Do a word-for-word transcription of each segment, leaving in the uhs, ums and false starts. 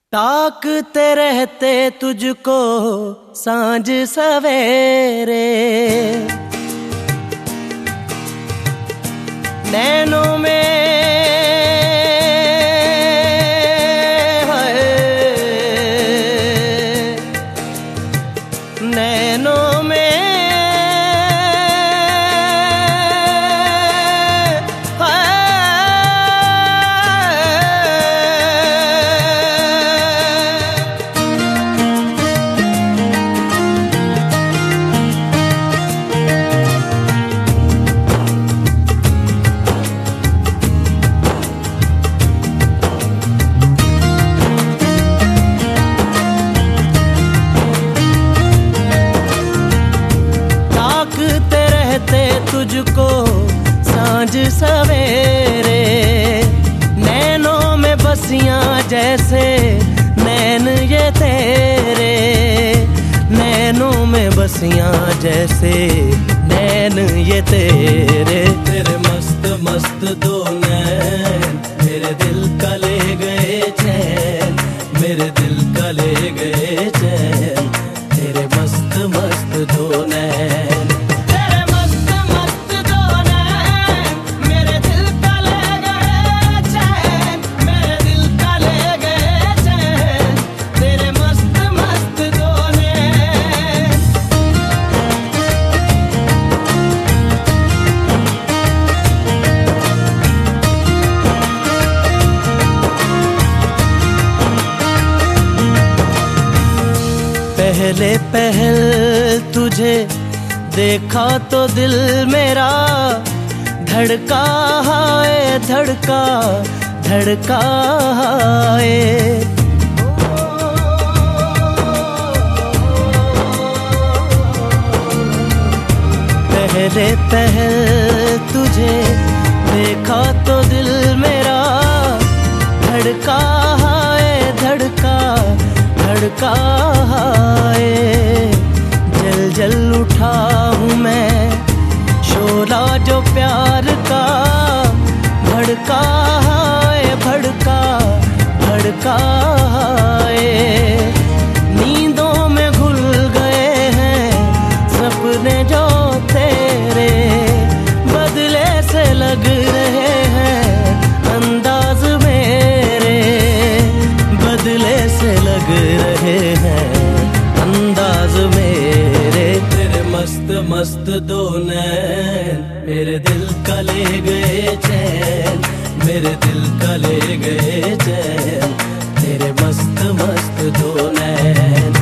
ताकते रहते तुझको सांझ सवेरे, नैनों में है, नैनों में तुझको सांझ सवेरे, नैनों में बसियां जैसे नैन ये तेरे, नैनों में बसियां जैसे नैन ये तेरे। तेरे मस्त मस्त दो नैन मेरे दिल का ले गए चैन, मेरे दिल का ले गए चैन, तेरे मस्त मस्त दो नैन। पहले पहल तुझे देखा तो दिल मेरा धड़का है, धड़का धड़का है। पहले पहल तुझे देखा तो दिल मेरा धड़का है, धड़का धड़का है। जल जल उठा हूँ मैं शोला जो प्यार का, भड़का है, भड़का भड़का है। नींदों में घुल गए हैं सपने जो तेरे, बदले से लग रहे हैं अंदाज मेरे, बदले से लग रहे हैं अंदाज मेरे। तेरे मस्त मस्त दो नैन मेरे दिल का ले गए चैन, मेरे दिल का ले गए चैन, तेरे मस्त मस्त दो नैन।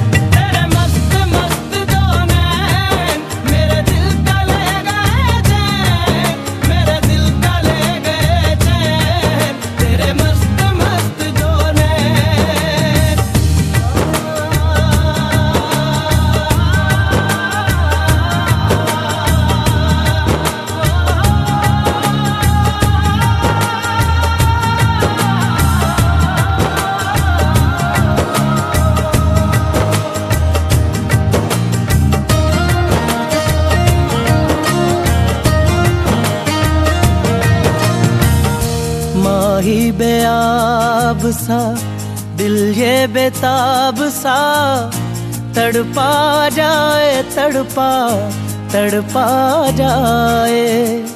माही बेआब सा दिल ये बेताब सा, तड़पा जाए तड़पा तड़पा जाए।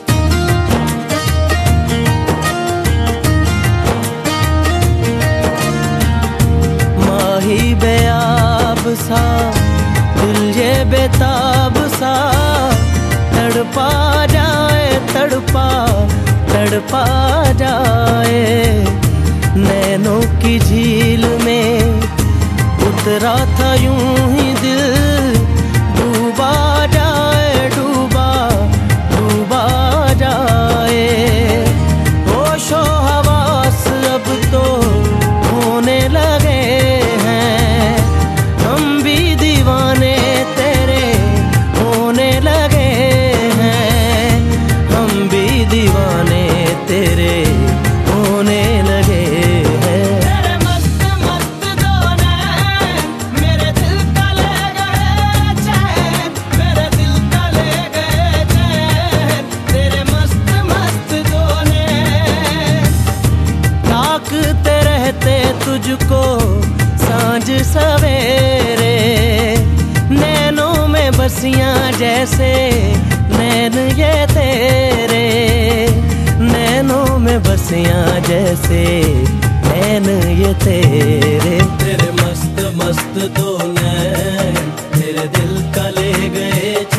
माही बेआब सा दिल ये बेताब सा, तड़पा जाए तड़पा तड़पा जाए। नैनों की झील में उतरा था यूं ही दिल, डूबा जाए डूबा डूबा जाए। होशो हवास अब तो होने लगे हैं, हम भी दीवाने तेरे होने लगे हैं, हम भी दीवाने तेरे होने लगे हैं। तेरे मस्त मस्त दो नैन मेरे दिल कैसे नैन ये तेरे, नैनों में बसियां जैसे नैन ये तेरे। तेरे मस्त मस्त दो नैन तेरे दिल का ले गए